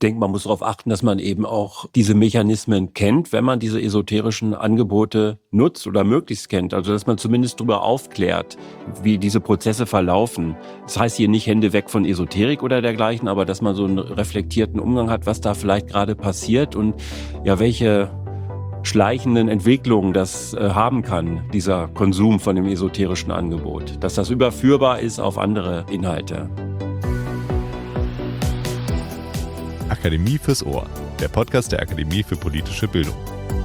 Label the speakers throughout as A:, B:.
A: denke, man muss darauf achten, dass man eben auch diese Mechanismen kennt, wenn man diese esoterischen Angebote nutzt oder möglichst kennt. Also dass man zumindest darüber aufklärt, wie diese Prozesse verlaufen. Das heißt hier nicht Hände weg von Esoterik oder dergleichen, aber dass man so einen reflektierten Umgang hat, was da vielleicht gerade passiert und ja, welche schleichenden Entwicklungen das haben kann, dieser Konsum von dem esoterischen Angebot. Dass das überführbar ist auf andere Inhalte.
B: Akademie fürs Ohr, der Podcast der Akademie für politische Bildung.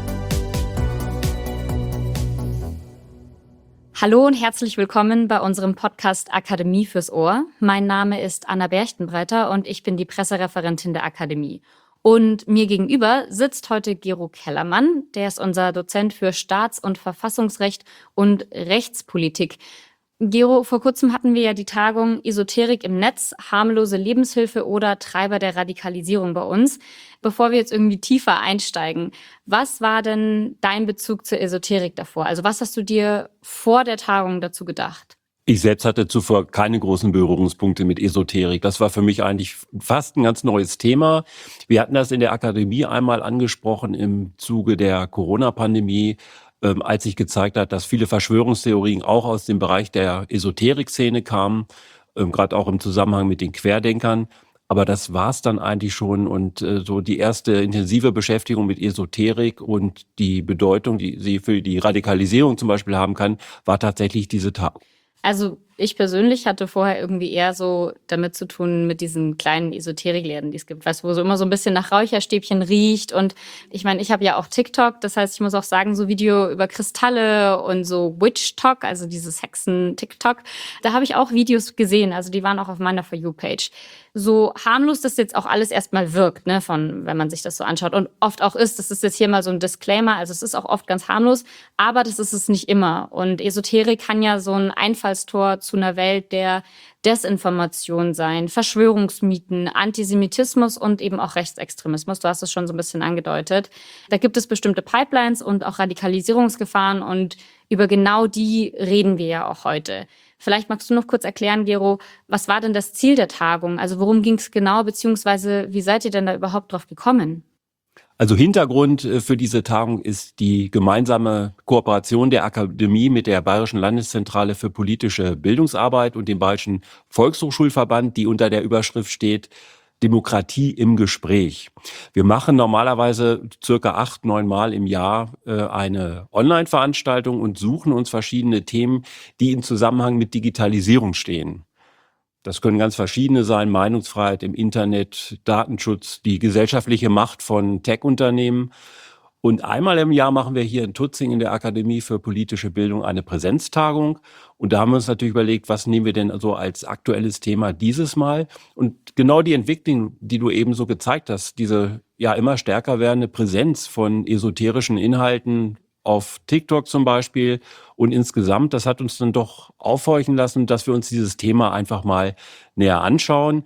C: Hallo und herzlich willkommen bei unserem Podcast Akademie fürs Ohr. Mein Name ist Anna Berchtenbreiter und ich bin die Pressereferentin der Akademie. Und mir gegenüber sitzt heute Gero Kellermann, der ist unser Dozent für Staats- und Verfassungsrecht und Rechtspolitik. Gero, vor kurzem hatten wir ja die Tagung Esoterik im Netz, harmlose Lebenshilfe oder Treiber der Radikalisierung bei uns. Bevor wir jetzt irgendwie tiefer einsteigen, was war denn dein Bezug zur Esoterik davor? Also was hast du dir vor der Tagung dazu gedacht?
A: Ich selbst hatte zuvor keine großen Berührungspunkte mit Esoterik. Das war für mich eigentlich fast ein ganz neues Thema. Wir hatten das in der Akademie einmal angesprochen im Zuge der Corona-Pandemie, als sich gezeigt hat, dass viele Verschwörungstheorien auch aus dem Bereich der Esoterik-Szene kamen, gerade auch im Zusammenhang mit den Querdenkern. Aber das war's dann eigentlich schon und so die erste intensive Beschäftigung mit Esoterik und die Bedeutung, die sie für die Radikalisierung zum Beispiel haben kann, war tatsächlich diese Tagung.
C: Also ich persönlich hatte vorher irgendwie eher so damit zu tun mit diesen kleinen Esoterikläden, die es gibt, weißt du, wo so immer so ein bisschen nach Räucherstäbchen riecht. Und ich meine, ich habe ja auch TikTok, das heißt, ich muss auch sagen, so Video über Kristalle und so Witch-Talk, also dieses Hexen-TikTok, da habe ich auch Videos gesehen, also die waren auch auf meiner For You-Page. So harmlos das jetzt auch alles erstmal wirkt, ne, wenn man sich das so anschaut und oft auch ist, das ist jetzt hier mal so ein Disclaimer, also es ist auch oft ganz harmlos, aber das ist es nicht immer. Und Esoterik kann ja so ein Einfallstor zu einer Welt der Desinformation sein, Verschwörungsmythen, Antisemitismus und eben auch Rechtsextremismus. Du hast es schon so ein bisschen angedeutet. Da gibt es bestimmte Pipelines und auch Radikalisierungsgefahren und über genau die reden wir ja auch heute. Vielleicht magst du noch kurz erklären, Gero, was war denn das Ziel der Tagung? Also worum ging es genau, beziehungsweise wie seid ihr denn da überhaupt drauf gekommen?
A: Also Hintergrund für diese Tagung ist die gemeinsame Kooperation der Akademie mit der Bayerischen Landeszentrale für politische Bildungsarbeit und dem Bayerischen Volkshochschulverband, die unter der Überschrift steht Demokratie im Gespräch. Wir machen normalerweise circa 8-9 Mal im Jahr eine Online-Veranstaltung und suchen uns verschiedene Themen, die in Zusammenhang mit Digitalisierung stehen. Das können ganz verschiedene sein, Meinungsfreiheit im Internet, Datenschutz, die gesellschaftliche Macht von Tech-Unternehmen. Und einmal im Jahr machen wir hier in Tutzing in der Akademie für politische Bildung eine Präsenztagung. Und da haben wir uns natürlich überlegt, was nehmen wir denn so als aktuelles Thema dieses Mal? Und genau die Entwicklung, die du eben so gezeigt hast, diese ja immer stärker werdende Präsenz von esoterischen Inhalten auf TikTok zum Beispiel und insgesamt, das hat uns dann doch aufhorchen lassen, dass wir uns dieses Thema einfach mal näher anschauen.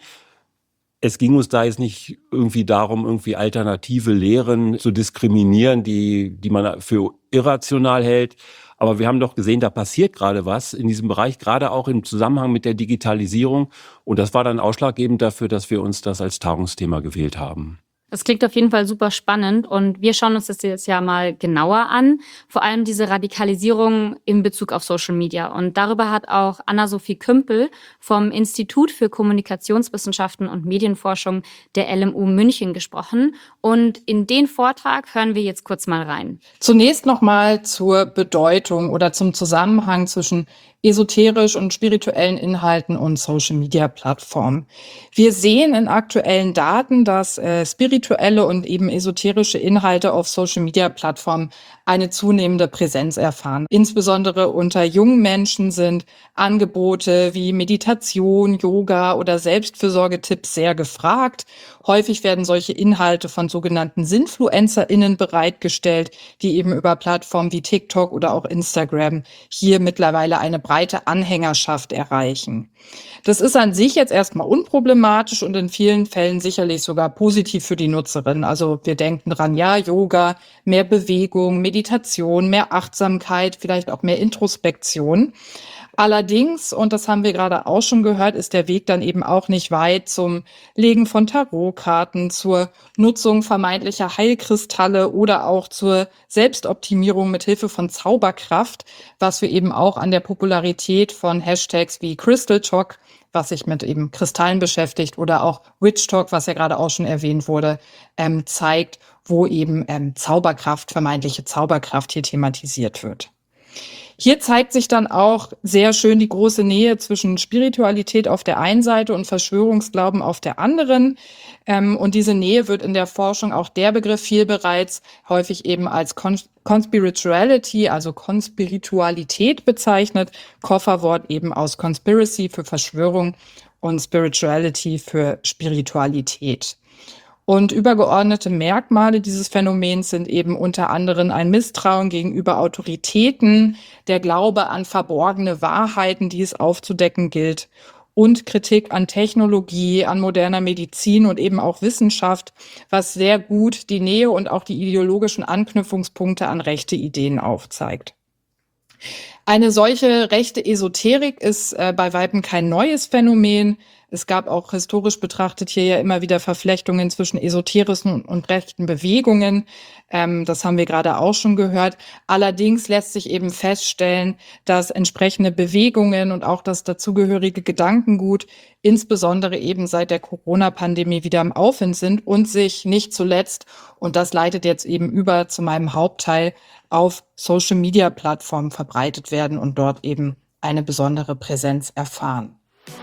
A: Es ging uns da jetzt nicht irgendwie darum, irgendwie alternative Lehren zu diskriminieren, die man für irrational hält. Aber wir haben doch gesehen, da passiert gerade was in diesem Bereich, gerade auch im Zusammenhang mit der Digitalisierung. Und das war dann ausschlaggebend dafür, dass wir uns das als Tagungsthema gewählt haben.
C: Das klingt auf jeden Fall super spannend und wir schauen uns das jetzt ja mal genauer an. Vor allem diese Radikalisierung in Bezug auf Social Media. Und darüber hat auch Anna-Sophie Kümpel vom Institut für Kommunikationswissenschaften und Medienforschung der LMU München gesprochen. Und in den Vortrag hören wir jetzt kurz mal rein.
D: Zunächst nochmal zur Bedeutung oder zum Zusammenhang zwischen esoterisch und spirituellen Inhalten und Social-Media-Plattformen. Wir sehen in aktuellen Daten, dass spirituelle und eben esoterische Inhalte auf Social-Media-Plattformen eine zunehmende Präsenz erfahren. Insbesondere unter jungen Menschen sind Angebote wie Meditation, Yoga oder Selbstfürsorgetipps sehr gefragt. Häufig werden solche Inhalte von sogenannten SinfluencerInnen bereitgestellt, die eben über Plattformen wie TikTok oder auch Instagram hier mittlerweile eine breite Anhängerschaft erreichen. Das ist an sich jetzt erstmal unproblematisch und in vielen Fällen sicherlich sogar positiv für die Nutzerin. Also wir denken dran, ja, Yoga, mehr Bewegung, Meditation, mehr Achtsamkeit, vielleicht auch mehr Introspektion. Allerdings, und das haben wir gerade auch schon gehört, ist der Weg dann eben auch nicht weit zum Legen von Tarotkarten, zur Nutzung vermeintlicher Heilkristalle oder auch zur Selbstoptimierung mit Hilfe von Zauberkraft, was wir eben auch an der Popularität von Hashtags wie Crystal Talk, was sich mit eben Kristallen beschäftigt, oder auch Witch Talk, was ja gerade auch schon erwähnt wurde, zeigt, wo eben Zauberkraft, vermeintliche Zauberkraft hier thematisiert wird. Hier zeigt sich dann auch sehr schön die große Nähe zwischen Spiritualität auf der einen Seite und Verschwörungsglauben auf der anderen. Und diese Nähe wird in der Forschung, auch der Begriff fiel bereits, häufig eben als Conspirituality, also Konspiritualität bezeichnet. Kofferwort eben aus Conspiracy für Verschwörung und Spirituality für Spiritualität. Und übergeordnete Merkmale dieses Phänomens sind eben unter anderem ein Misstrauen gegenüber Autoritäten, der Glaube an verborgene Wahrheiten, die es aufzudecken gilt, und Kritik an Technologie, an moderner Medizin und eben auch Wissenschaft, was sehr gut die Nähe und auch die ideologischen Anknüpfungspunkte an rechte Ideen aufzeigt. Eine solche rechte Esoterik ist bei Weitem kein neues Phänomen. Es gab auch historisch betrachtet hier ja immer wieder Verflechtungen zwischen esoterischen und rechten Bewegungen. Das haben wir gerade auch schon gehört. Allerdings lässt sich eben feststellen, dass entsprechende Bewegungen und auch das dazugehörige Gedankengut insbesondere eben seit der Corona-Pandemie wieder im Aufwind sind und sich nicht zuletzt, und das leitet jetzt eben über zu meinem Hauptteil, auf Social-Media-Plattformen verbreitet werden und dort eben eine besondere Präsenz erfahren.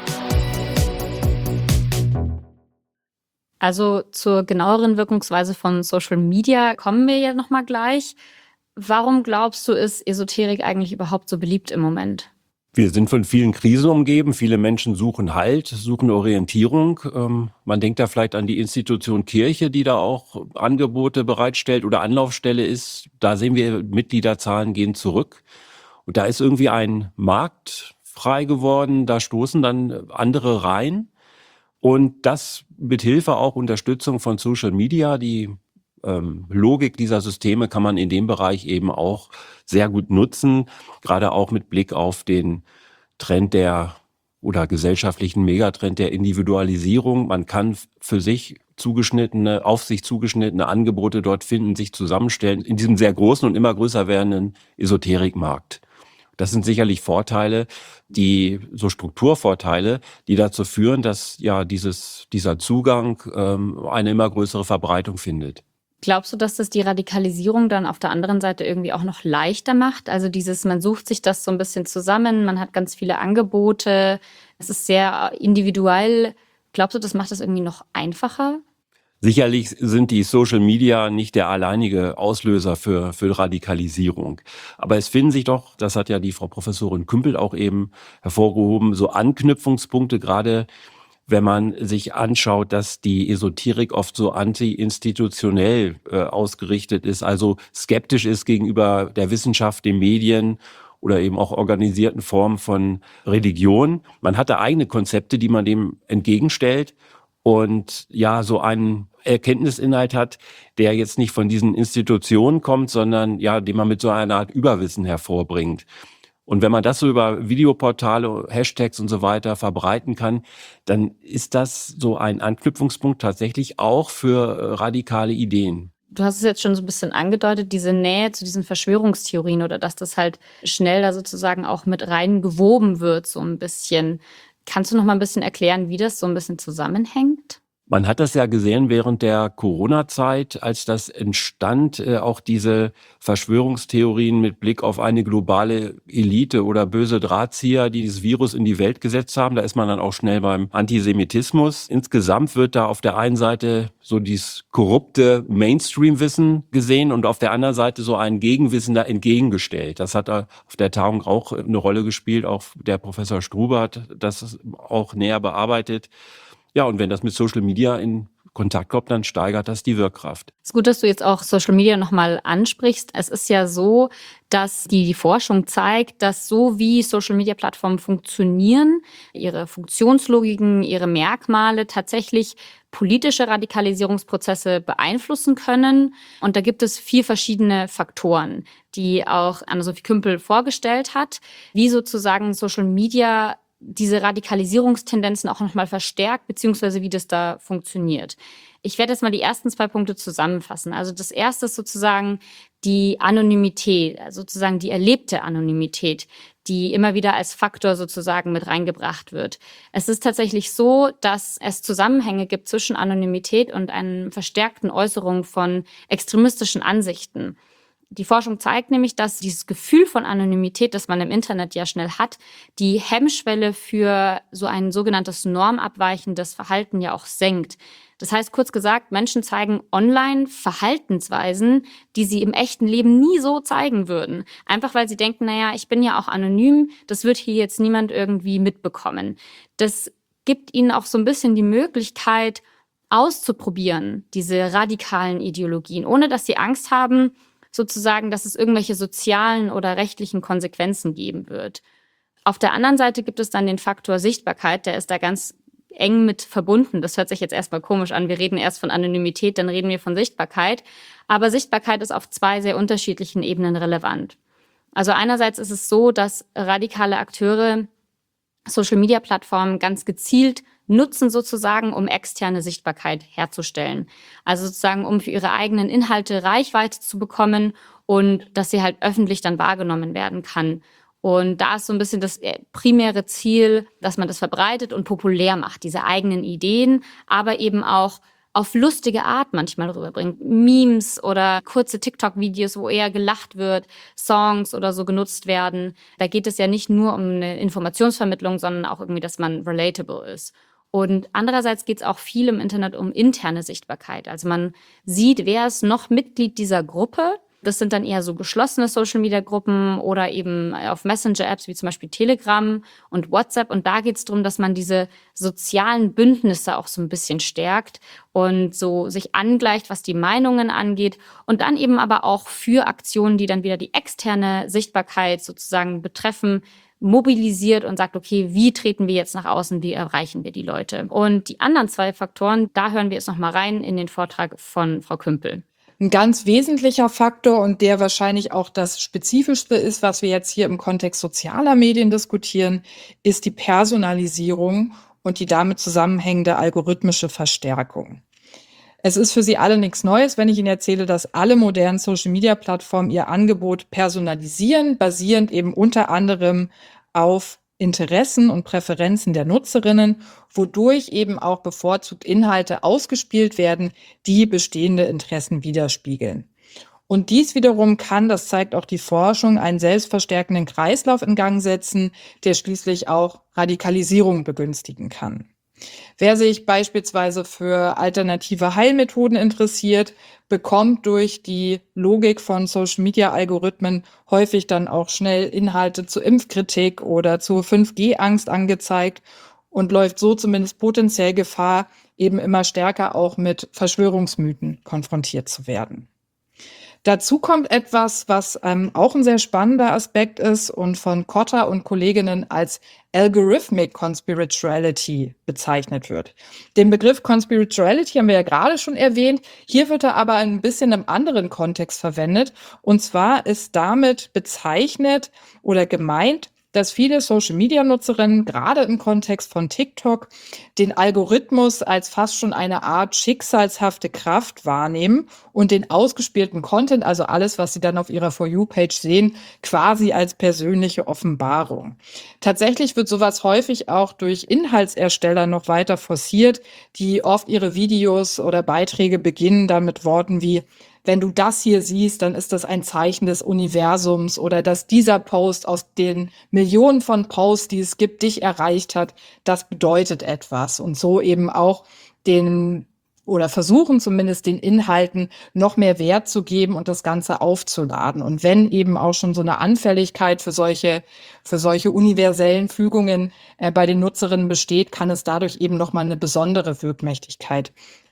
C: Also zur genaueren Wirkungsweise von Social Media kommen wir ja nochmal gleich. Warum glaubst du, ist Esoterik eigentlich überhaupt so beliebt im Moment?
A: Wir sind von vielen Krisen umgeben. Viele Menschen suchen Halt, suchen Orientierung. Man denkt da vielleicht an die Institution Kirche, die da auch Angebote bereitstellt oder Anlaufstelle ist. Da sehen wir, Mitgliederzahlen gehen zurück. Und da ist irgendwie ein Markt frei geworden. Da stoßen dann andere rein. Und das mit Hilfe auch Unterstützung von Social Media. Die Logik dieser Systeme kann man in dem Bereich eben auch sehr gut nutzen, gerade auch mit Blick auf den Trend oder gesellschaftlichen Megatrend der Individualisierung. Man kann für sich auf sich zugeschnittene Angebote dort finden, sich zusammenstellen in diesem sehr großen und immer größer werdenden Esoterikmarkt. Das sind sicherlich Vorteile, so Strukturvorteile, die dazu führen, dass ja dieser Zugang eine immer größere Verbreitung findet.
C: Glaubst du, dass das die Radikalisierung dann auf der anderen Seite irgendwie auch noch leichter macht? Also man sucht sich das so ein bisschen zusammen, man hat ganz viele Angebote, es ist sehr individuell. Glaubst du, das macht das irgendwie noch einfacher?
A: Sicherlich sind die Social Media nicht der alleinige Auslöser für Radikalisierung. Aber es finden sich doch, das hat ja die Frau Professorin Kümpel auch eben hervorgehoben, so Anknüpfungspunkte, gerade wenn man sich anschaut, dass die Esoterik oft so anti-institutionell ausgerichtet ist, also skeptisch ist gegenüber der Wissenschaft, den Medien oder eben auch organisierten Formen von Religion. Man hat da eigene Konzepte, die man dem entgegenstellt und ja, so einen Erkenntnisinhalt hat, der jetzt nicht von diesen Institutionen kommt, sondern ja, den man mit so einer Art Überwissen hervorbringt. Und wenn man das so über Videoportale, Hashtags und so weiter verbreiten kann, dann ist das so ein Anknüpfungspunkt tatsächlich auch für radikale Ideen.
C: Du hast es jetzt schon so ein bisschen angedeutet, diese Nähe zu diesen Verschwörungstheorien oder dass das halt schnell da sozusagen auch mit rein gewoben wird, so ein bisschen. Kannst du noch mal ein bisschen erklären, wie das so ein bisschen zusammenhängt?
A: Man hat das ja gesehen während der Corona-Zeit, als das entstand, auch diese Verschwörungstheorien mit Blick auf eine globale Elite oder böse Drahtzieher, die dieses Virus in die Welt gesetzt haben. Da ist man dann auch schnell beim Antisemitismus. Insgesamt wird da auf der einen Seite so dieses korrupte Mainstream-Wissen gesehen und auf der anderen Seite so ein Gegenwissen da entgegengestellt. Das hat auf der Tagung auch eine Rolle gespielt. Auch der Professor Struber hat das auch näher bearbeitet. Ja, und wenn das mit Social Media in Kontakt kommt, dann steigert das die Wirkkraft.
C: Es ist gut, dass du jetzt auch Social Media nochmal ansprichst. Es ist ja so, dass die Forschung zeigt, dass so wie Social Media Plattformen funktionieren, ihre Funktionslogiken, ihre Merkmale tatsächlich politische Radikalisierungsprozesse beeinflussen können. Und da gibt es 4 verschiedene Faktoren, die auch Anne-Sophie Kümpel vorgestellt hat, wie sozusagen Social Media diese Radikalisierungstendenzen auch nochmal verstärkt, beziehungsweise wie das da funktioniert. Ich werde jetzt mal die ersten 2 Punkte zusammenfassen. Also das erste ist sozusagen die Anonymität, also sozusagen die erlebte Anonymität, die immer wieder als Faktor sozusagen mit reingebracht wird. Es ist tatsächlich so, dass es Zusammenhänge gibt zwischen Anonymität und einer verstärkten Äußerung von extremistischen Ansichten. Die Forschung zeigt nämlich, dass dieses Gefühl von Anonymität, das man im Internet ja schnell hat, die Hemmschwelle für so ein sogenanntes normabweichendes Verhalten ja auch senkt. Das heißt, kurz gesagt, Menschen zeigen online Verhaltensweisen, die sie im echten Leben nie so zeigen würden. Einfach weil sie denken, naja, ich bin ja auch anonym, das wird hier jetzt niemand irgendwie mitbekommen. Das gibt ihnen auch so ein bisschen die Möglichkeit, auszuprobieren, diese radikalen Ideologien, ohne dass sie Angst haben, sozusagen, dass es irgendwelche sozialen oder rechtlichen Konsequenzen geben wird. Auf der anderen Seite gibt es dann den Faktor Sichtbarkeit, der ist da ganz eng mit verbunden. Das hört sich jetzt erstmal komisch an. Wir reden erst von Anonymität, dann reden wir von Sichtbarkeit. Aber Sichtbarkeit ist auf 2 sehr unterschiedlichen Ebenen relevant. Also einerseits ist es so, dass radikale Akteure Social-Media-Plattformen ganz gezielt nutzen sozusagen, um externe Sichtbarkeit herzustellen. Also sozusagen, um für ihre eigenen Inhalte Reichweite zu bekommen und dass sie halt öffentlich dann wahrgenommen werden kann. Und da ist so ein bisschen das primäre Ziel, dass man das verbreitet und populär macht, diese eigenen Ideen, aber eben auch auf lustige Art manchmal rüberbringt. Memes oder kurze TikTok-Videos, wo eher gelacht wird, Songs oder so genutzt werden. Da geht es ja nicht nur um eine Informationsvermittlung, sondern auch irgendwie, dass man relatable ist. Und andererseits geht es auch viel im Internet um interne Sichtbarkeit. Also man sieht, wer ist noch Mitglied dieser Gruppe. Das sind dann eher so geschlossene Social-Media-Gruppen oder eben auf Messenger-Apps wie zum Beispiel Telegram und WhatsApp. Und da geht es darum, dass man diese sozialen Bündnisse auch so ein bisschen stärkt und so sich angleicht, was die Meinungen angeht. Und dann eben aber auch für Aktionen, die dann wieder die externe Sichtbarkeit sozusagen betreffen, mobilisiert und sagt, okay, wie treten wir jetzt nach außen, wie erreichen wir die Leute? Und die anderen 2 Faktoren, da hören wir jetzt nochmal rein in den Vortrag von Frau Kümpel.
D: Ein ganz wesentlicher Faktor und der wahrscheinlich auch das Spezifischste ist, was wir jetzt hier im Kontext sozialer Medien diskutieren, ist die Personalisierung und die damit zusammenhängende algorithmische Verstärkung. Es ist für Sie alle nichts Neues, wenn ich Ihnen erzähle, dass alle modernen Social-Media-Plattformen ihr Angebot personalisieren, basierend eben unter anderem auf Interessen und Präferenzen der Nutzerinnen, wodurch eben auch bevorzugt Inhalte ausgespielt werden, die bestehende Interessen widerspiegeln. Und dies wiederum kann, das zeigt auch die Forschung, einen selbstverstärkenden Kreislauf in Gang setzen, der schließlich auch Radikalisierung begünstigen kann. Wer sich beispielsweise für alternative Heilmethoden interessiert, bekommt durch die Logik von Social-Media-Algorithmen häufig dann auch schnell Inhalte zur Impfkritik oder zur 5G-Angst angezeigt und läuft so zumindest potenziell Gefahr, eben immer stärker auch mit Verschwörungsmythen konfrontiert zu werden. Dazu kommt etwas, was auch ein sehr spannender Aspekt ist und von Cotter und Kolleginnen als Algorithmic Conspirituality bezeichnet wird. Den Begriff Conspirituality haben wir ja gerade schon erwähnt. Hier wird er aber ein bisschen im anderen Kontext verwendet. Und zwar ist damit bezeichnet oder gemeint, dass viele Social-Media-Nutzerinnen gerade im Kontext von TikTok den Algorithmus als fast schon eine Art schicksalshafte Kraft wahrnehmen und den ausgespielten Content, also alles, was sie dann auf ihrer For You-Page sehen, quasi als persönliche Offenbarung. Tatsächlich wird sowas häufig auch durch Inhaltsersteller noch weiter forciert, die oft ihre Videos oder Beiträge beginnen dann mit Worten wie: Wenn du das hier siehst, dann ist das ein Zeichen des Universums, oder dass dieser Post aus den Millionen von Posts, die es gibt, dich erreicht hat, das bedeutet etwas. Und so eben auch versuchen zumindest den Inhalten noch mehr Wert zu geben und das Ganze aufzuladen. Und wenn eben auch schon so eine Anfälligkeit für solche universellen Fügungen bei den Nutzerinnen besteht, kann es dadurch eben nochmal eine besondere Wirkmächtigkeit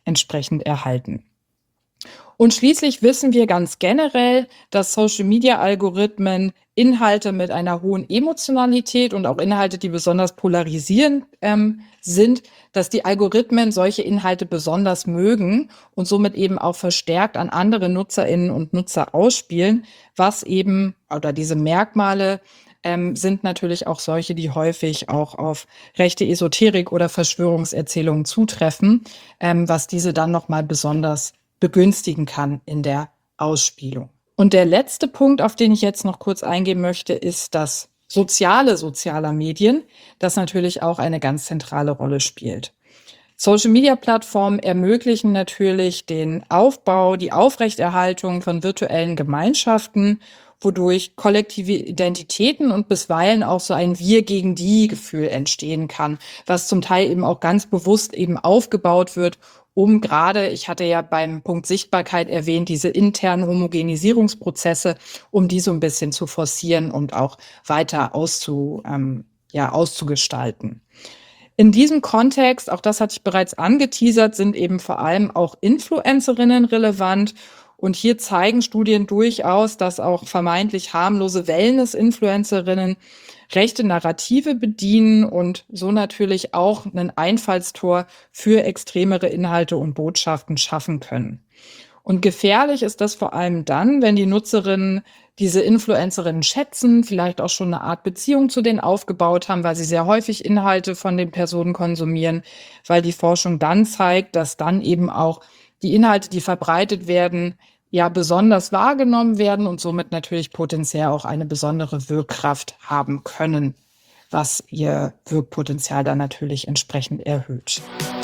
D: entsprechend erhalten. Und schließlich wissen wir ganz generell, dass Social-Media-Algorithmen Inhalte mit einer hohen Emotionalität und auch Inhalte, die besonders polarisierend sind, dass die Algorithmen solche Inhalte besonders mögen und somit eben auch verstärkt an andere Nutzerinnen und Nutzer ausspielen, was eben, oder diese Merkmale sind natürlich auch solche, die häufig auch auf rechte Esoterik oder Verschwörungserzählungen zutreffen, was diese dann nochmal besonders begünstigen kann in der Ausspielung. Und der letzte Punkt, auf den ich jetzt noch kurz eingehen möchte, ist das Soziale sozialer Medien, das natürlich auch eine ganz zentrale Rolle spielt. Social-Media-Plattformen ermöglichen natürlich den Aufbau, die Aufrechterhaltung von virtuellen Gemeinschaften, wodurch kollektive Identitäten und bisweilen auch so ein Wir-gegen-die-Gefühl entstehen kann, was zum Teil eben auch ganz bewusst eben aufgebaut wird, um gerade, ich hatte ja beim Punkt Sichtbarkeit erwähnt, diese internen Homogenisierungsprozesse, um die so ein bisschen zu forcieren und auch weiter auszugestalten. In diesem Kontext, auch das hatte ich bereits angeteasert, sind eben vor allem auch Influencerinnen relevant. Und hier zeigen Studien durchaus, dass auch vermeintlich harmlose Wellness-Influencerinnen rechte Narrative bedienen und so natürlich auch ein Einfallstor für extremere Inhalte und Botschaften schaffen können. Und gefährlich ist das vor allem dann, wenn die Nutzerinnen diese Influencerinnen schätzen, vielleicht auch schon eine Art Beziehung zu denen aufgebaut haben, weil sie sehr häufig Inhalte von den Personen konsumieren, weil die Forschung dann zeigt, dass dann eben auch die Inhalte, die verbreitet werden, ja besonders wahrgenommen werden und somit natürlich potenziell auch eine besondere Wirkkraft haben können, was ihr Wirkpotenzial dann natürlich entsprechend erhöht.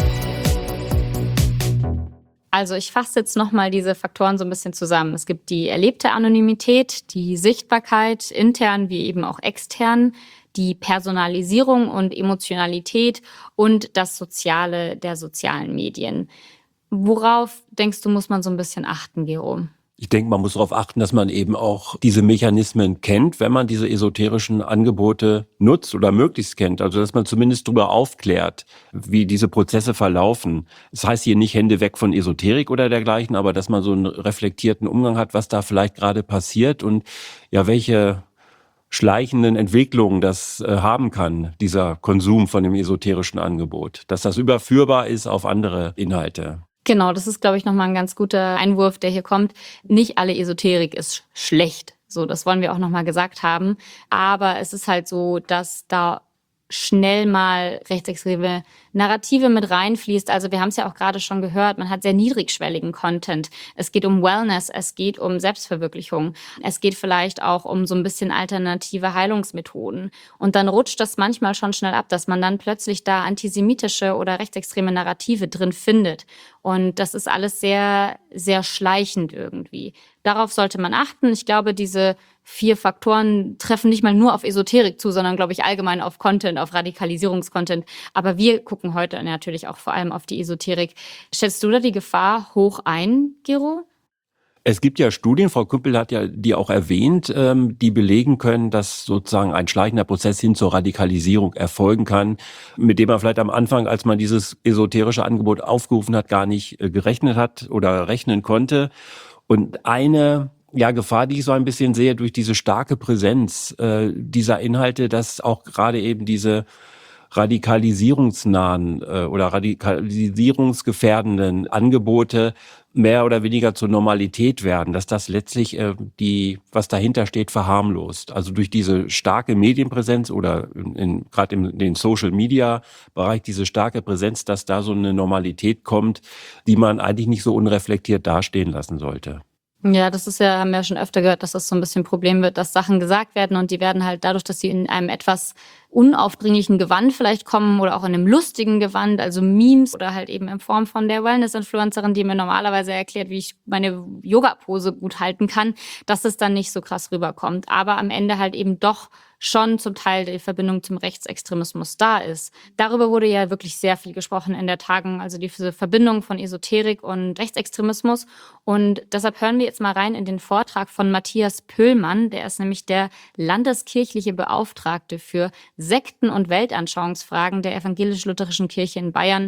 C: Also ich fasse jetzt nochmal diese Faktoren so ein bisschen zusammen. Es gibt die erlebte Anonymität, die Sichtbarkeit, intern wie eben auch extern, die Personalisierung und Emotionalität und das Soziale der sozialen Medien. Worauf, denkst du, muss man so ein bisschen achten, Gero?
A: Ich denke, man muss darauf achten, dass man eben auch diese Mechanismen kennt, wenn man diese esoterischen Angebote nutzt oder möglichst kennt. Also dass man zumindest darüber aufklärt, wie diese Prozesse verlaufen. Das heißt hier nicht Hände weg von Esoterik oder dergleichen, aber dass man so einen reflektierten Umgang hat, was da vielleicht gerade passiert und ja, welche schleichenden Entwicklungen das haben kann, dieser Konsum von dem esoterischen Angebot. Dass das überführbar ist auf andere Inhalte.
C: Genau, das ist, glaube ich, nochmal ein ganz guter Einwurf, der hier kommt. Nicht alle Esoterik ist schlecht. So, das wollen wir auch nochmal gesagt haben. Aber es ist halt so, dass da schnell mal rechtsextreme Narrative mit reinfließt. Also wir haben es ja auch gerade schon gehört, man hat sehr niedrigschwelligen Content. Es geht um Wellness, es geht um Selbstverwirklichung. Es geht vielleicht auch um so ein bisschen alternative Heilungsmethoden. Und dann rutscht das manchmal schon schnell ab, dass man dann plötzlich da antisemitische oder rechtsextreme Narrative drin findet. Und das ist alles sehr, sehr schleichend irgendwie. Darauf sollte man achten. Ich glaube, diese 4 Faktoren treffen nicht mal nur auf Esoterik zu, sondern, glaube ich, allgemein auf Content, auf Radikalisierungscontent. Aber wir gucken heute natürlich auch vor allem auf die Esoterik. Schätzt du da die Gefahr hoch ein, Gero?
A: Es gibt ja Studien, Frau Küppel hat ja die auch erwähnt, die belegen können, dass sozusagen ein schleichender Prozess hin zur Radikalisierung erfolgen kann, mit dem man vielleicht am Anfang, als man dieses esoterische Angebot aufgerufen hat, gar nicht gerechnet hat oder rechnen konnte. Und eine Gefahr, die ich so ein bisschen sehe, durch diese starke Präsenz dieser Inhalte, dass auch gerade eben diese radikalisierungsnahen oder radikalisierungsgefährdenden Angebote mehr oder weniger zur Normalität werden, dass das letztlich was dahinter steht, verharmlost. Also durch diese starke Medienpräsenz oder gerade in den Social-Media-Bereich diese starke Präsenz, dass da so eine Normalität kommt, die man eigentlich nicht so unreflektiert dastehen lassen sollte.
C: Ja, das ist ja, haben wir ja schon öfter gehört, dass das so ein bisschen ein Problem wird, dass Sachen gesagt werden und die werden halt dadurch, dass sie in einem etwas unaufdringlichen Gewand vielleicht kommen oder auch in einem lustigen Gewand, also Memes oder halt eben in Form von der Wellness-Influencerin, die mir normalerweise erklärt, wie ich meine Yoga-Pose gut halten kann, dass es dann nicht so krass rüberkommt. Aber am Ende halt eben doch schon zum Teil die Verbindung zum Rechtsextremismus da ist. Darüber wurde ja wirklich sehr viel gesprochen in der Tagung, also diese Verbindung von Esoterik und Rechtsextremismus. Und deshalb hören wir jetzt mal rein in den Vortrag von Matthias Pöhlmann, der ist nämlich der landeskirchliche Beauftragte für Sekten- und Weltanschauungsfragen der evangelisch-lutherischen Kirche in Bayern.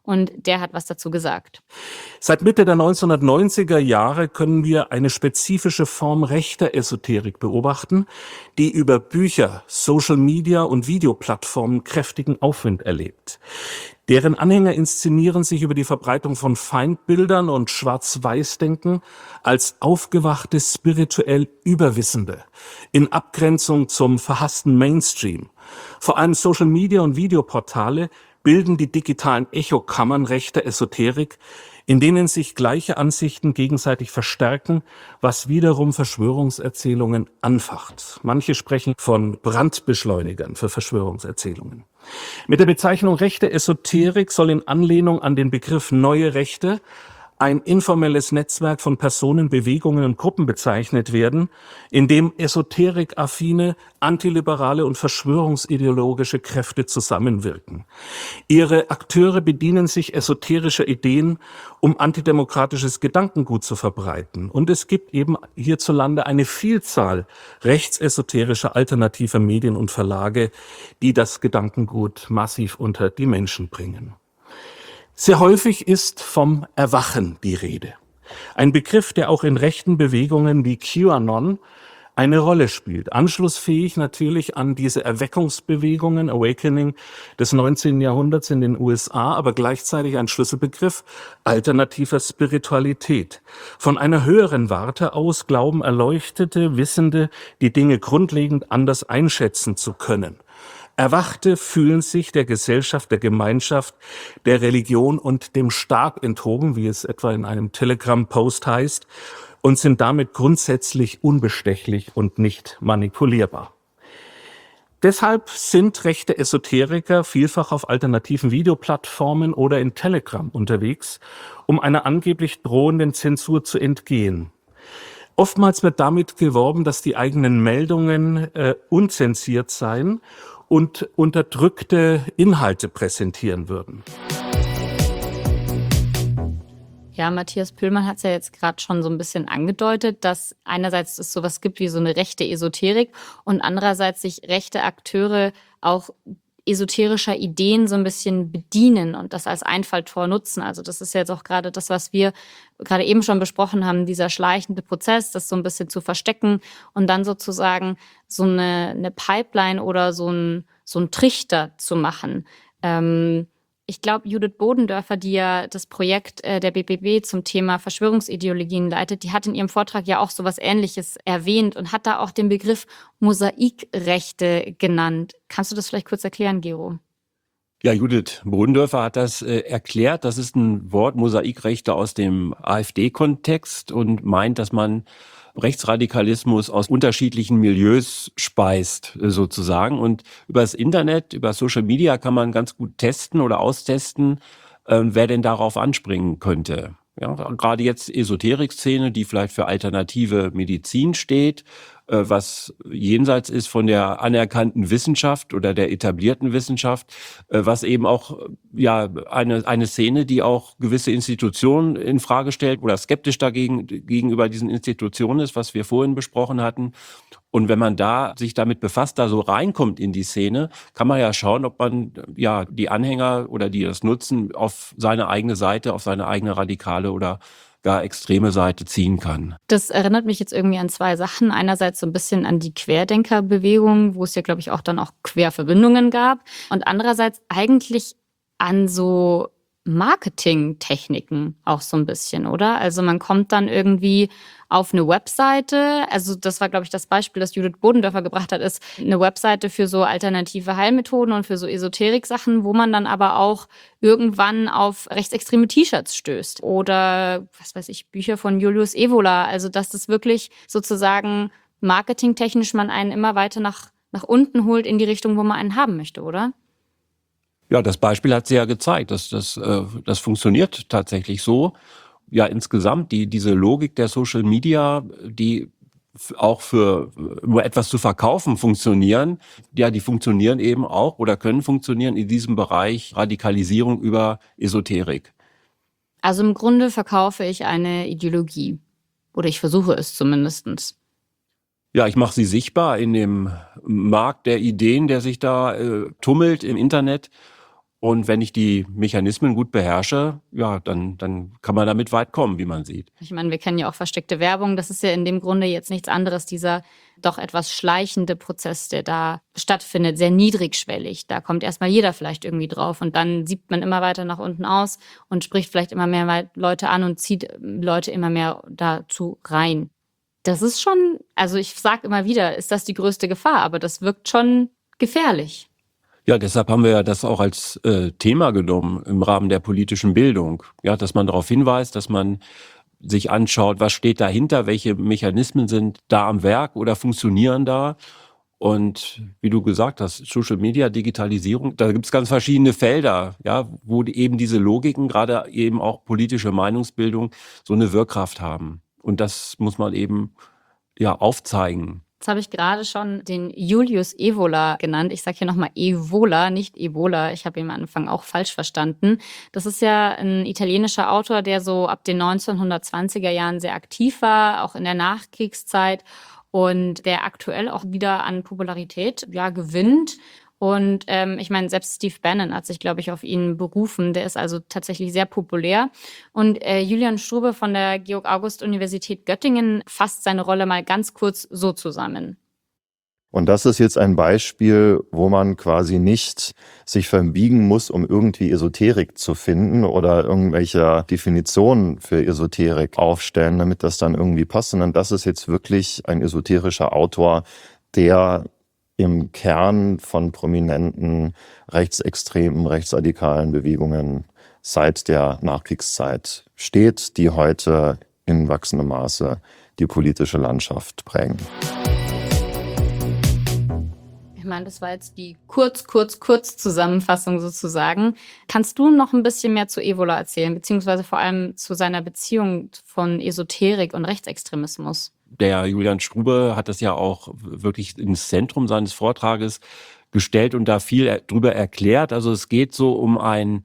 C: und der hat was dazu gesagt.
E: Seit Mitte der 1990er Jahre können wir eine spezifische Form rechter Esoterik beobachten, die über Bücher, Social Media und Videoplattformen kräftigen Aufwind erlebt. Deren Anhänger inszenieren sich über die Verbreitung von Feindbildern und Schwarz-Weiß-Denken als aufgewachte, spirituell Überwissende, in Abgrenzung zum verhassten Mainstream. Vor allem Social Media und Videoportale bilden die digitalen Echokammern rechter Esoterik, in denen sich gleiche Ansichten gegenseitig verstärken, was wiederum Verschwörungserzählungen anfacht. Manche sprechen von Brandbeschleunigern für Verschwörungserzählungen. Mit der Bezeichnung rechte Esoterik soll in Anlehnung an den Begriff neue Rechte ein informelles Netzwerk von Personen, Bewegungen und Gruppen bezeichnet werden, in dem esoterik-affine, antiliberale und verschwörungsideologische Kräfte zusammenwirken. Ihre Akteure bedienen sich esoterischer Ideen, um antidemokratisches Gedankengut zu verbreiten. Und es gibt eben hierzulande eine Vielzahl rechtsesoterischer alternativer Medien und Verlage, die das Gedankengut massiv unter die Menschen bringen. Sehr häufig ist vom Erwachen die Rede. Ein Begriff, der auch in rechten Bewegungen wie QAnon eine Rolle spielt. Anschlussfähig natürlich an diese Erweckungsbewegungen, Awakening des 19. Jahrhunderts in den USA, aber gleichzeitig ein Schlüsselbegriff alternativer Spiritualität. Von einer höheren Warte aus glauben Erleuchtete, Wissende, die Dinge grundlegend anders einschätzen zu können. Erwachte fühlen sich der Gesellschaft, der Gemeinschaft, der Religion und dem Staat enthoben, wie es etwa in einem Telegram-Post heißt, und sind damit grundsätzlich unbestechlich und nicht manipulierbar. Deshalb sind rechte Esoteriker vielfach auf alternativen Videoplattformen oder in Telegram unterwegs, um einer angeblich drohenden Zensur zu entgehen. Oftmals wird damit geworben, dass die eigenen Meldungen unzensiert seien und unterdrückte Inhalte präsentieren würden.
C: Ja, Matthias Püllmann hat es ja jetzt gerade schon so ein bisschen angedeutet, dass einerseits es sowas gibt wie so eine rechte Esoterik und andererseits sich rechte Akteure auch esoterischer Ideen so ein bisschen bedienen und das als Einfalltor nutzen. Also das ist jetzt auch gerade das, was wir gerade eben schon besprochen haben, dieser schleichende Prozess, das so ein bisschen zu verstecken und dann sozusagen so eine Pipeline oder so ein Trichter zu machen. Ich glaube, Judith Bodendörfer, die ja das Projekt der BBB zum Thema Verschwörungsideologien leitet, die hat in ihrem Vortrag ja auch sowas Ähnliches erwähnt und hat da auch den Begriff Mosaikrechte genannt. Kannst du das vielleicht kurz erklären, Gero?
A: Ja, Judith Bodendörfer hat das erklärt. Das ist ein Wort, Mosaikrechte, aus dem AfD-Kontext und meint, dass man Rechtsradikalismus aus unterschiedlichen Milieus speist, sozusagen. Und über das Internet, über Social Media kann man ganz gut testen oder austesten, wer denn darauf anspringen könnte. Ja, gerade jetzt Esoterik-Szene, die vielleicht für alternative Medizin steht, was jenseits ist von der anerkannten Wissenschaft oder der etablierten Wissenschaft, was eben auch ja eine Szene, die auch gewisse Institutionen in Frage stellt oder skeptisch gegenüber diesen Institutionen ist, was wir vorhin besprochen hatten. Und wenn man da sich damit befasst, da so reinkommt in die Szene, kann man ja schauen, ob man ja die Anhänger oder die das nutzen, auf seine eigene Seite, auf seine eigene radikale oder gar extreme Seite ziehen kann.
C: Das erinnert mich jetzt irgendwie an zwei Sachen. Einerseits so ein bisschen an die Querdenkerbewegung, wo es ja, glaube ich, auch dann auch Querverbindungen gab. Und andererseits eigentlich an so Marketingtechniken auch so ein bisschen, oder? Also man kommt dann irgendwie auf eine Webseite, also das war, glaube ich, das Beispiel, das Judith Bodendörfer gebracht hat, ist eine Webseite für so alternative Heilmethoden und für so Esoterik-Sachen, wo man dann aber auch irgendwann auf rechtsextreme T-Shirts stößt oder, was weiß ich, Bücher von Julius Evola. Also dass das wirklich sozusagen marketingtechnisch man einen immer weiter nach unten holt in die Richtung, wo man einen haben möchte, oder?
A: Ja, das Beispiel hat sie ja gezeigt, dass das funktioniert tatsächlich so. Ja, insgesamt diese Logik der Social Media, die auch für nur etwas zu verkaufen funktionieren, ja, die funktionieren eben auch oder können funktionieren in diesem Bereich Radikalisierung über Esoterik.
C: Also im Grunde verkaufe ich eine Ideologie oder ich versuche es zumindest.
A: Ja, ich mache sie sichtbar in dem Markt der Ideen, der sich da tummelt im Internet. Und wenn ich die Mechanismen gut beherrsche, ja, dann kann man damit weit kommen, wie man sieht.
C: Ich meine, wir kennen ja auch versteckte Werbung. Das ist ja in dem Grunde jetzt nichts anderes, dieser doch etwas schleichende Prozess, der da stattfindet, sehr niedrigschwellig. Da kommt erstmal jeder vielleicht irgendwie drauf und dann siebt man immer weiter nach unten aus und spricht vielleicht immer mehr Leute an und zieht Leute immer mehr dazu rein. Das ist schon, also ich sage immer wieder, ist das die größte Gefahr, aber das wirkt schon gefährlich.
A: Ja, deshalb haben wir ja das auch als Thema genommen im Rahmen der politischen Bildung. Ja, dass man darauf hinweist, dass man sich anschaut, was steht dahinter, welche Mechanismen sind da am Werk oder funktionieren da. Und wie du gesagt hast, Social Media, Digitalisierung, da gibt es ganz verschiedene Felder, ja, wo eben diese Logiken, gerade eben auch politische Meinungsbildung, so eine Wirkkraft haben. Und das muss man eben ja aufzeigen.
C: Jetzt habe ich gerade schon den Julius Evola genannt. Ich sage hier nochmal Evola, nicht Ebola. Ich habe ihn am Anfang auch falsch verstanden. Das ist ja ein italienischer Autor, der so ab den 1920er Jahren sehr aktiv war, auch in der Nachkriegszeit und der aktuell auch wieder an Popularität gewinnt. Und ich meine, selbst Steve Bannon hat sich, glaube ich, auf ihn berufen. Der ist also tatsächlich sehr populär. Und Julian Strube von der Georg-August-Universität Göttingen fasst seine Rolle mal ganz kurz so zusammen.
F: Und das ist jetzt ein Beispiel, wo man quasi nicht sich verbiegen muss, um irgendwie Esoterik zu finden oder irgendwelche Definitionen für Esoterik aufstellen, damit das dann irgendwie passt, sondern das ist jetzt wirklich ein esoterischer Autor, der im Kern von prominenten rechtsextremen, rechtsradikalen Bewegungen seit der Nachkriegszeit steht, die heute in wachsendem Maße die politische Landschaft prägen.
C: Ich meine, das war jetzt die Kurz-Zusammenfassung sozusagen. Kannst du noch ein bisschen mehr zu Evola erzählen, beziehungsweise vor allem zu seiner Beziehung von Esoterik und Rechtsextremismus?
A: Der Julian Strube hat das ja auch wirklich ins Zentrum seines Vortrages gestellt und da viel drüber erklärt. Also es geht so um ein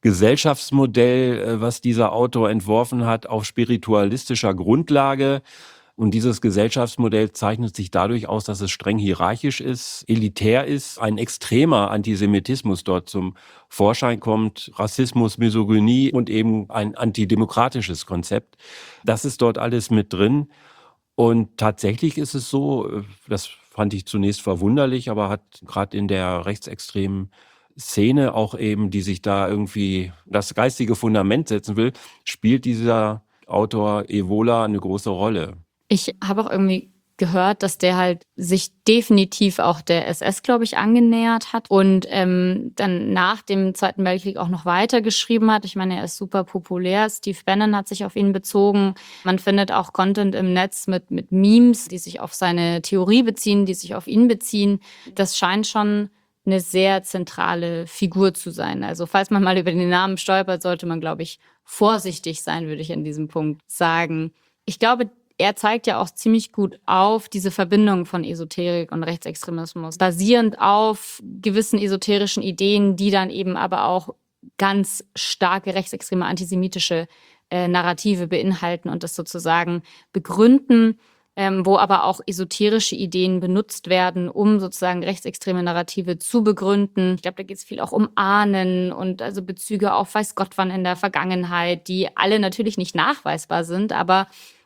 A: Gesellschaftsmodell, was dieser Autor entworfen hat, auf spiritualistischer Grundlage. Und dieses Gesellschaftsmodell zeichnet sich dadurch aus, dass es streng hierarchisch ist, elitär ist, ein extremer Antisemitismus dort zum Vorschein kommt, Rassismus, Misogynie und eben ein antidemokratisches Konzept. Das ist dort alles mit drin. Und tatsächlich ist es so, das fand ich zunächst verwunderlich, aber hat gerade in der rechtsextremen Szene auch eben, die sich da irgendwie das geistige Fundament setzen will, spielt dieser Autor Evola eine große Rolle.
C: Ich habe auch irgendwie gehört, dass der halt sich definitiv auch der SS, glaube ich, angenähert hat und dann nach dem Zweiten Weltkrieg auch noch weiter geschrieben hat. Ich meine, er ist super populär. Steve Bannon hat sich auf ihn bezogen. Man findet auch Content im Netz mit Memes, die sich auf seine Theorie beziehen, die sich auf ihn beziehen. Das scheint schon eine sehr zentrale Figur zu sein. Also falls man mal über den Namen stolpert, sollte man, glaube ich, vorsichtig sein, würde ich an diesem Punkt sagen. Ich glaube, er zeigt ja auch ziemlich gut auf diese Verbindung von Esoterik und Rechtsextremismus, basierend auf gewissen esoterischen Ideen, die dann eben aber auch ganz starke rechtsextreme antisemitische Narrative beinhalten und das sozusagen begründen, wo aber auch esoterische Ideen benutzt werden, um sozusagen rechtsextreme Narrative zu begründen. Ich glaube, da geht es viel auch um Ahnen und also Bezüge auf weiß Gott wann in der Vergangenheit, die alle natürlich nicht nachweisbar sind, aber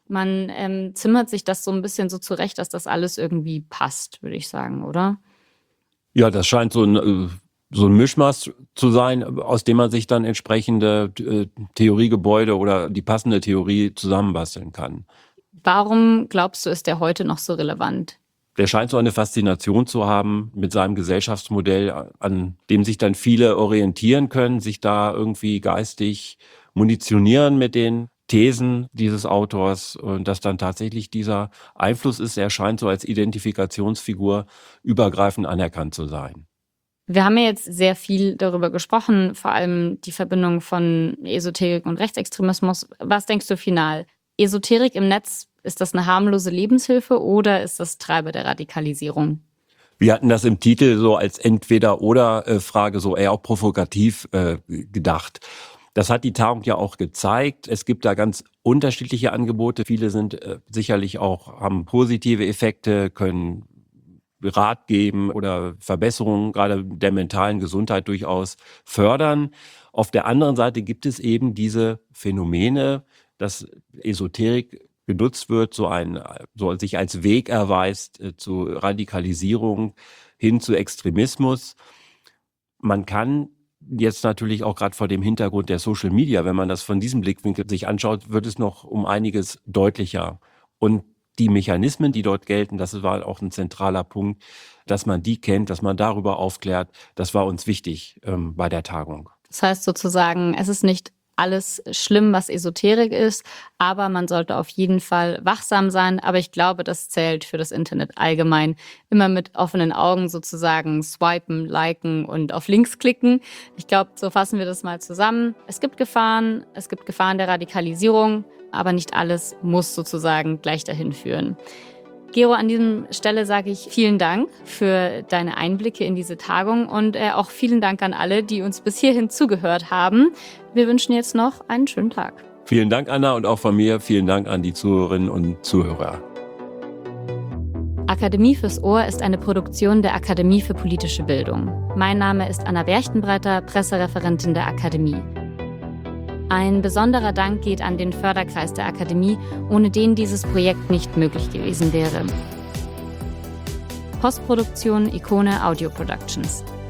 C: man zimmert sich das so ein bisschen so zurecht, dass das alles irgendwie passt, würde ich sagen, oder?
A: Ja, das scheint so ein Mischmasch zu sein, aus dem man sich dann entsprechende Theoriegebäude oder die passende Theorie zusammenbasteln kann.
C: Warum glaubst du, ist der heute noch so relevant?
A: Der scheint so eine Faszination zu haben mit seinem Gesellschaftsmodell, an dem sich dann viele orientieren können, sich da irgendwie geistig munitionieren mit den Thesen dieses Autors und dass dann tatsächlich dieser Einfluss ist, er scheint so als Identifikationsfigur übergreifend anerkannt zu sein.
C: Wir haben ja jetzt sehr viel darüber gesprochen, vor allem die Verbindung von Esoterik und Rechtsextremismus. Was denkst du final? Esoterik im Netz, ist das eine harmlose Lebenshilfe oder ist das Treiber der Radikalisierung?
A: Wir hatten das im Titel so als Entweder-oder-Frage so eher auch provokativ gedacht. Das hat die Tagung ja auch gezeigt. Es gibt da ganz unterschiedliche Angebote. Viele sind sicherlich auch, haben positive Effekte, können Rat geben oder Verbesserungen gerade der mentalen Gesundheit durchaus fördern. Auf der anderen Seite gibt es eben diese Phänomene, dass Esoterik genutzt wird, so sich als Weg erweist zu Radikalisierung hin zu Extremismus. Man kann jetzt natürlich auch gerade vor dem Hintergrund der Social Media, wenn man das von diesem Blickwinkel sich anschaut, wird es noch um einiges deutlicher. Und die Mechanismen, die dort gelten, das war auch ein zentraler Punkt, dass man die kennt, dass man darüber aufklärt. Das war uns wichtig bei der Tagung.
C: Das heißt sozusagen, es ist nicht alles schlimm, was Esoterik ist, aber man sollte auf jeden Fall wachsam sein. Aber ich glaube, das zählt für das Internet allgemein. Immer mit offenen Augen sozusagen swipen, liken und auf Links klicken. Ich glaube, so fassen wir das mal zusammen. Es gibt Gefahren der Radikalisierung, aber nicht alles muss sozusagen gleich dahin führen. Gero, an dieser Stelle sage ich vielen Dank für deine Einblicke in diese Tagung und auch vielen Dank an alle, die uns bis hierhin zugehört haben. Wir wünschen jetzt noch einen schönen Tag.
A: Vielen Dank, Anna, und auch von mir vielen Dank an die Zuhörerinnen und Zuhörer.
C: Akademie fürs Ohr ist eine Produktion der Akademie für politische Bildung. Mein Name ist Anna Berchtenbreiter, Pressereferentin der Akademie. Ein besonderer Dank geht an den Förderkreis der Akademie, ohne den dieses Projekt nicht möglich gewesen wäre. Postproduktion Ikone Audio Productions.